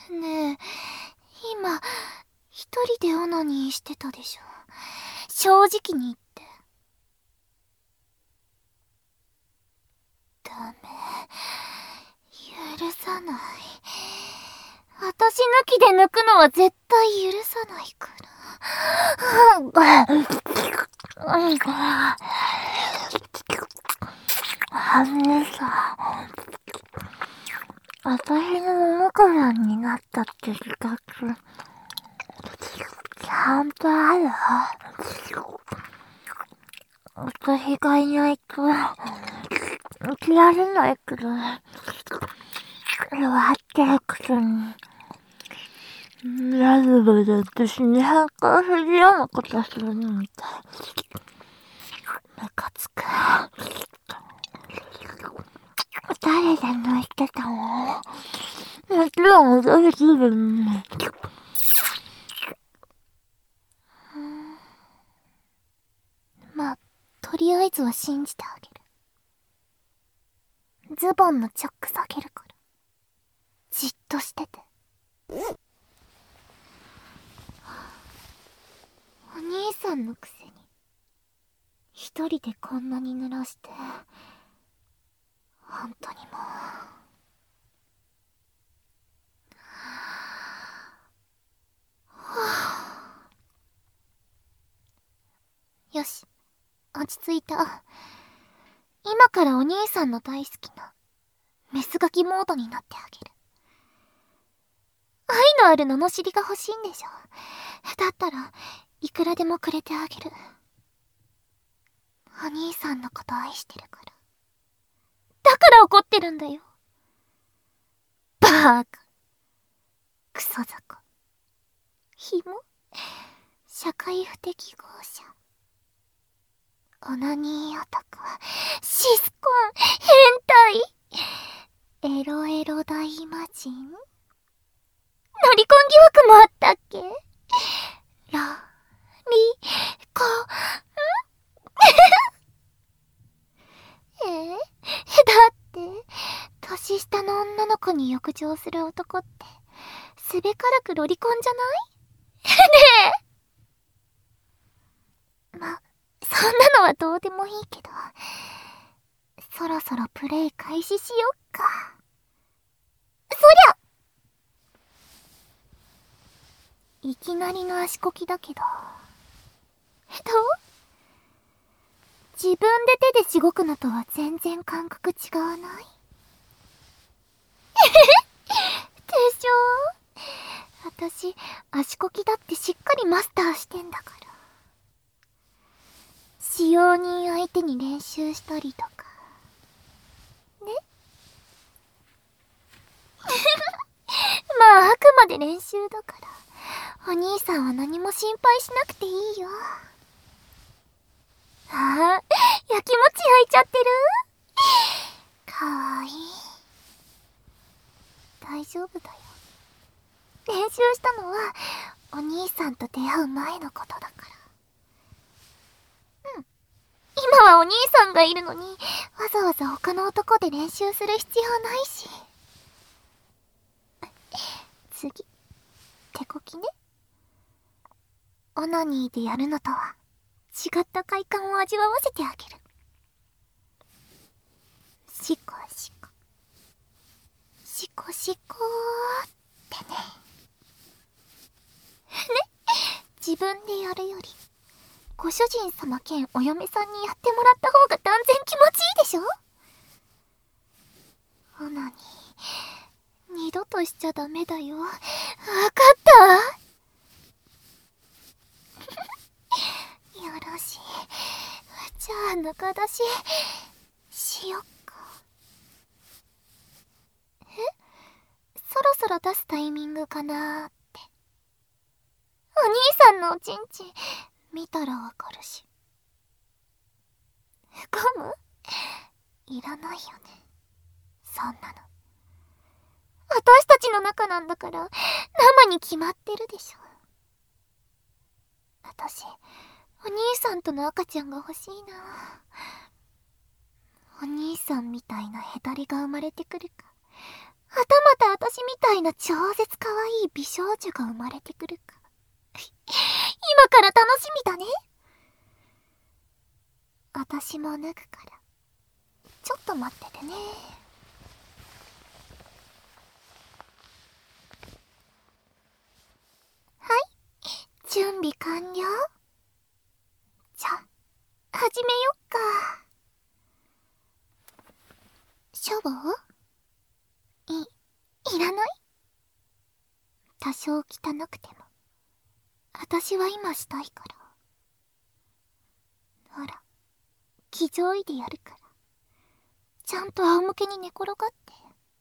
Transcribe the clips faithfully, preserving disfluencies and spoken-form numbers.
ねえ、今、一人でオナニーしてたでしょ。正直に言って。ダメ。許さない。私抜きで抜くのは絶対許さないから。あのさ、私のももからになったって自覚、ちゃんとある？私がいないと、起きられないくらい、弱ってるくせに、ラズベで私に反抗するようなことするのみたい。ムカつく。誰で抜いてたの？もちろん私自分も。まあ、とりあえずは信じてあげる。ズボンのチャック下げるから。じっとしてて。お兄さんのくせに、一人でこんなに濡らして、本当にもう。よし、落ち着いた。今からお兄さんの大好きな、メスガキモードになってあげる。愛のある罵りが欲しいんでしょ。だったら、いくらでもくれてあげる。お兄さんのこと愛してるから。だから怒ってるんだよ。バーカ。クソ雑魚。ひも？社会不適合者。オナニーオタクは、シスコン、変態。エロエロ大魔人？ロリコン疑惑もあったっけ？ロ、リ、コ、んえー、だって、年下の女の子に浴場する男って、すべからくロリコンじゃない？ねえ。ま、そんなのはどうでもいいけど、そろそろプレイ開始しよっか。そりゃ！いきなりの足こきだけど、どう？自分で手でしごくのとは全然感覚違わない？でしょ？私、足こきだってしっかりマスターしてんだから。使用人相手に練習したりとか。ね？まあ、あくまで練習だから、お兄さんは何も心配しなくていいよ。ああ、やきもち焼いちゃってる？かわいい。大丈夫だよ。練習したのは、お兄さんと出会う前のことだから。うん。今はお兄さんがいるのに、わざわざ他の男で練習する必要ないし。次、手こきね。オナニーでやるのとは、違った快感を味わわせてあげる。シコシコ。シコシコーってね。ね、自分でやるより、ご主人様兼お嫁さんにやってもらった方が断然気持ちいいでしょ？オナニー、二度としちゃダメだよ。わかった？よろしい。じゃあ中出し、しよっか。え？そろそろ出すタイミングかなーって。お兄さんのおちんちん、見たらわかるし。ゴム？いらないよね。そんなの。私たちの中なんだから、生に決まってるでしょ。私、お兄さんとの赤ちゃんが欲しいな。お兄さんみたいなヘタレが生まれてくるか、はたまた私みたいな超絶可愛い美少女が生まれてくるか今から楽しみだね。私も脱ぐからちょっと待っててね。はい、準備完了。じゃあ始めよっか。シャワーい、いらない？多少汚くても私は今したいから。ほら、気丈いでやるからちゃんと仰向けに寝転がって。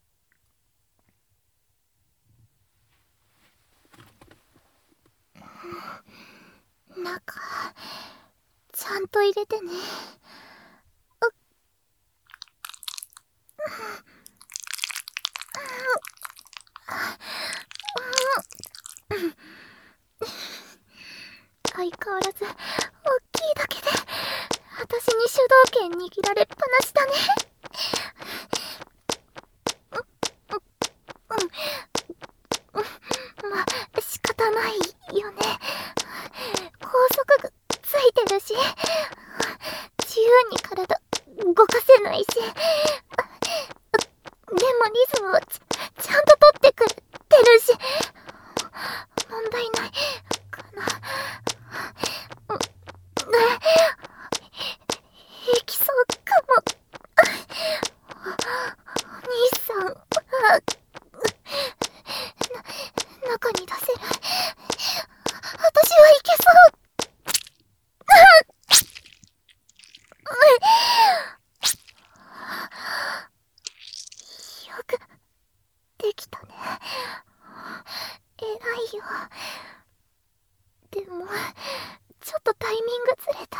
中ちゃんと入れてね。相変わらず大きいだけで私に主導権握られっぱなしだね。まあ仕方ないよね。高速がついてるし自由に体動かせないし、でもリズムを ち, ちゃんと取ってくれてるし問題ないかな。いきそうかも。お兄さんはな中に出せる。私はいけそう。よくできたね。偉いよ。でもちょっとタイミングずれた。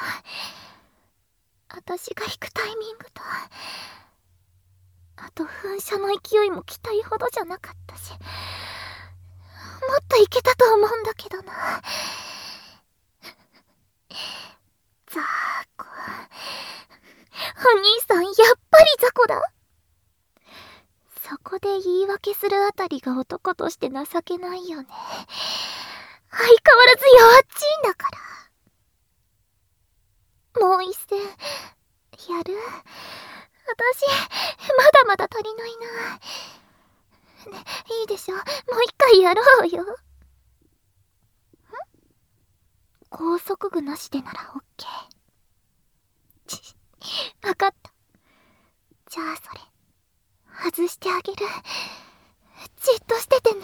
私が引くタイミングとあと噴射の勢いも期待ほどじゃなかったし、もっといけたと思うんだけどな。ザーコ、お兄さんやっぱり雑魚だ。そこで言い訳するあたりが男として情けないよね。相変わらず弱っちいんだから。もう一戦やる？私まだまだ足りないな。ね、いいでしょ、もう一回やろうよ。ん？高速具なしでならオッケー。わかった。じゃあそれ外してあげる。じっとしててね。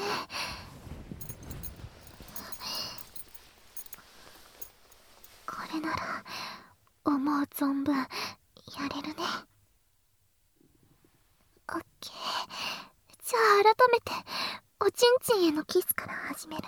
これなら思う存分やれるね。オッケー。じゃあ改めておちんちんへのキスから始めるね。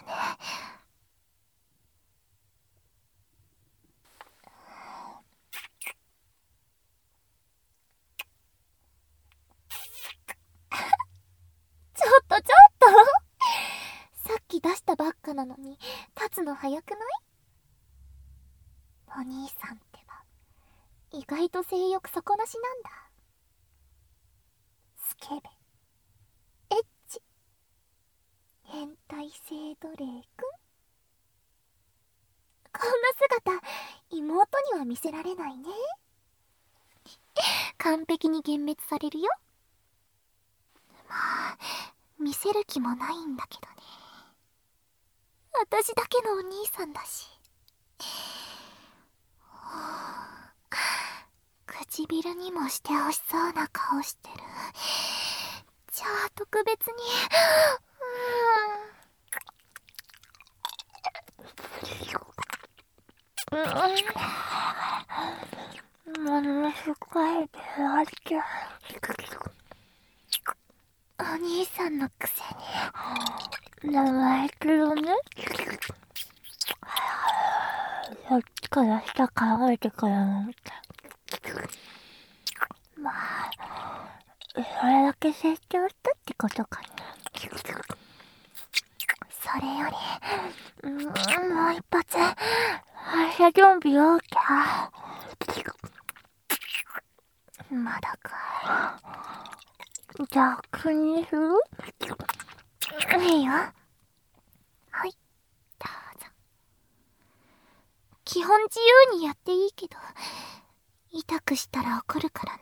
ちょっとちょっとさっき出したばっかなのに立つの早くない？お兄さんってば意外と性欲底なしなんだ。スケベ、エッチ、変態性奴隷くん。こんな姿妹には見せられないね。完璧に幻滅されるよ。まあ見せる気もないんだけどね。私だけのお兄さんだし。唇にもしてほしそうな顔してる。じゃあ特別にうんものすごい手汗。お兄さんのくせに長いけどね。さっきから下からえてからなんてまあそれだけ成長したってことかな。それより、うん、もう一発発射準備 OK。 まだか。じゃあ国にする？ いいよ。はい、どうぞ。基本自由にやっていいけど、痛くしたら怒るからね。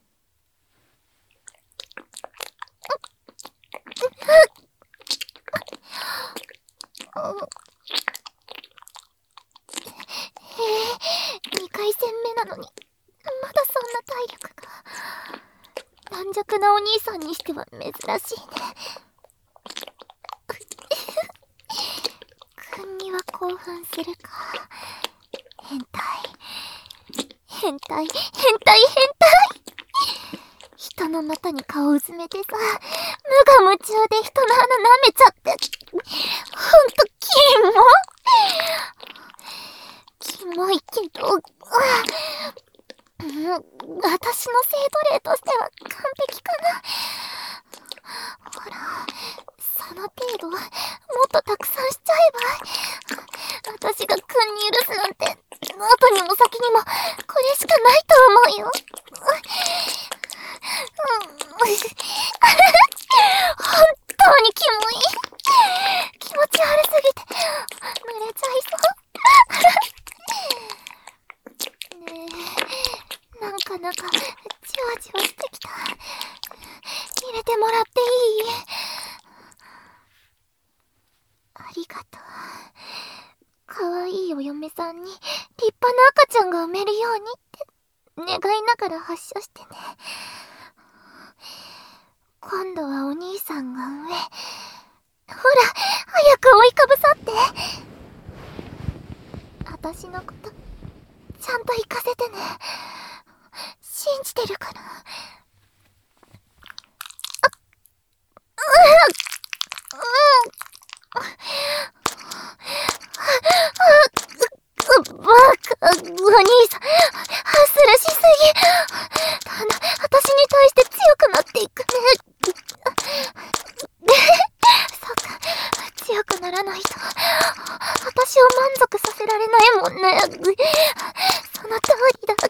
ええ、にかい戦目なのにまだそんな体力が。軟弱なお兄さんにしては珍しいね。君には興奮するか。変態変態変態変態。人の股に顔うずめてさ、無我夢中で人の鼻舐めちゃって、ほんとキモキモいけど、うん、私の生徒例としては完璧かな。ほら、その程度もっとたくさんしちゃえば、私が君に許すなんて後にも先にもこれしかないと思うよ。本当にキモい。気持ち悪すぎて濡れちゃいそうねえ、なんか中じわじわしてきた。入れてもらっていい？ありがとう。かわいいお嫁さんに立派な赤ちゃんが産めるようにって願いながら発射してね。今度はお兄さんが上。ほら、早く追いかぶさって。私のことちゃんと行かせてね。信じてるから。あっ、うん、うん、バカ、お兄さん、ハッスルしすぎ。だんだん私に対して強くなっていくね。そっか、強くならないと私を満足させられないもんね。その通りだ。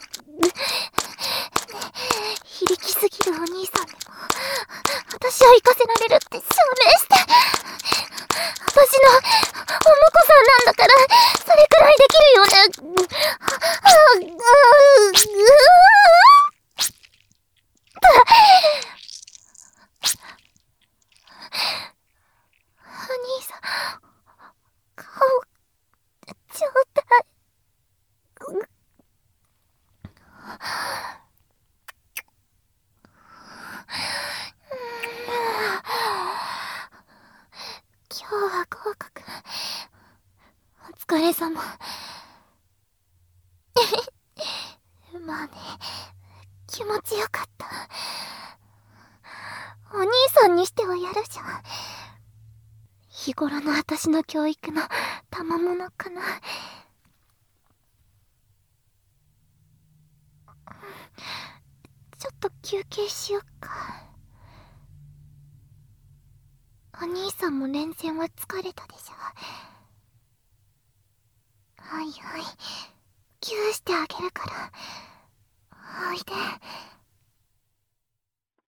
非力すぎるお兄さんでも私を生かせられるって証明して。私のお婿さんなんだからそれくらいできるよね。お兄さん、顔ちょうだい。今日は合格。お疲れ様。まあね、気持ちよかった。お兄さんにしてはやるじゃん。日頃の私の教育の賜物かな。ちょっと休憩しよっか。お兄さんも連戦は疲れたでしょ。はいはい、ギューしてあげるから。おいで。